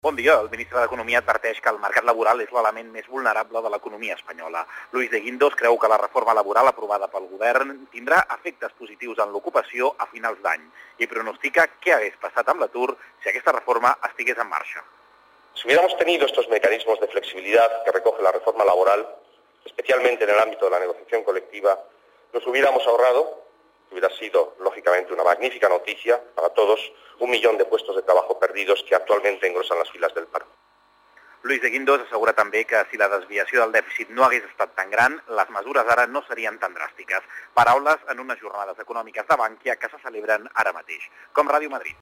Bon dia. El ministre d'Economia adverteix que el mercat laboral és l'element més vulnerable de l'economia espanyola. Luis de Guindos creu que la reforma laboral aprovada pel govern tindrà efectes positius en l'ocupació a finals d'any i pronostica què hagués passat amb l'atur si aquesta reforma estigués en marxa. Si hubiéramos tenido estos mecanismos de flexibilidad que recoge la reforma laboral, especialmente en el ámbito de la negociación colectiva, nos hubiéramos ahorrado, hubiera sido, lógicamente, una magnífica noticia para todos, 1 millón de puestos de trabajo perdidos que actualmente engrosan las filas del paro. Luis de Guindos assegura també que si la desviació del dèficit no hagués estat tan gran, les mesures ara no serien tan dràstiques. Paraules en unes jornades econòmiques de Bankia que se celebren ara mateix. Com Ràdio Madrid.